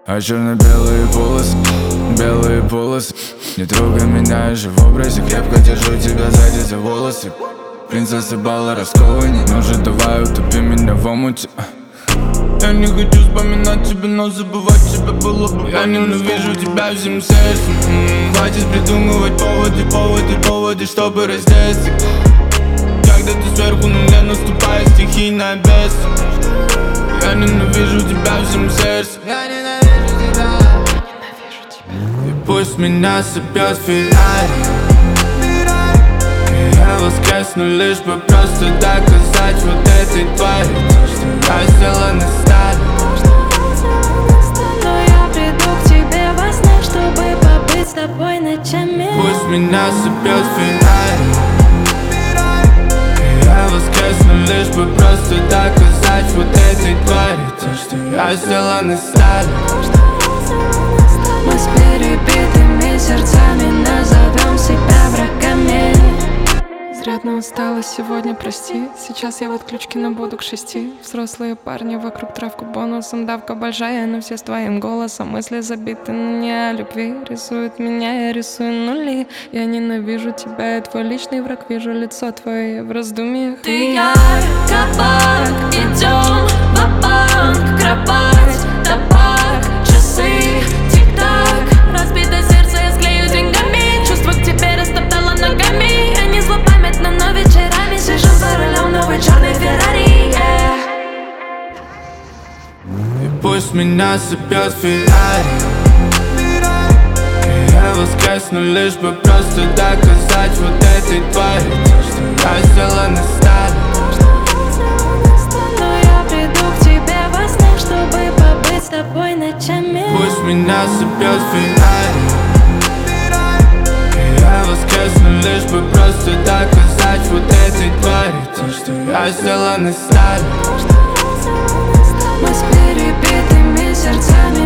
А черно-белые полосы не трогай меня, я же в образе. Крепко держу тебя сзади за волосы. Принцесса бала раскованней. Ну же давай утопи меня в омуте. Я не хочу вспоминать тебя, но забывать тебя было бы. Я ненавижу тебя всем сердцем. Хватит придумывать поводы, чтобы раздеться. Когда ты сверху на меня наступает стихийная бедствие. Я ненавижу тебя всем сердцем. Я ненавижу тебя. И пусть меня собьет Феррари. Я воскресну лишь бы просто доказать вот этой твари то, что я сделан из стали. Но я приду к тебе во снах, чтобы побыть с тобой ночами. Пусть меня собьет Феррари. Я воскресну лишь бы просто доказать вот этой твари то, что я сделан из стали. Мы с перебитыми сердцами назовем себя врагами. Изрядно устала сегодня, прости. Сейчас я в отключке, но буду к 6. Взрослые парни вокруг травку бонусом. Давка большая, но все с твоим голосом. Мысли забиты, но не о любви. Рисует меня, я рисую нули. Я ненавижу тебя, я твой личный враг. Вижу лицо твое в раздумьях. Ты я, кабак, идем ва-банк. Кровать, табак, часы, тик-так. Разбитое сердце я склею деньгами. Чувства к тебе растоптала ногами. Я не злопамятна, но вечерами сижу за рулем новой черной Феррари. И пусть меня собьет Феррари. Я воскресну лишь бы просто доказать вот этой твари то, что я сделан из стали. Но я приду к тебе во снах, чтобы побыть с тобой ночами. Пусть меня собьет Феррари. Я воскресну лишь бы просто доказать вот этой твари то, что я сделан из стали. Мы с перебитыми сердцами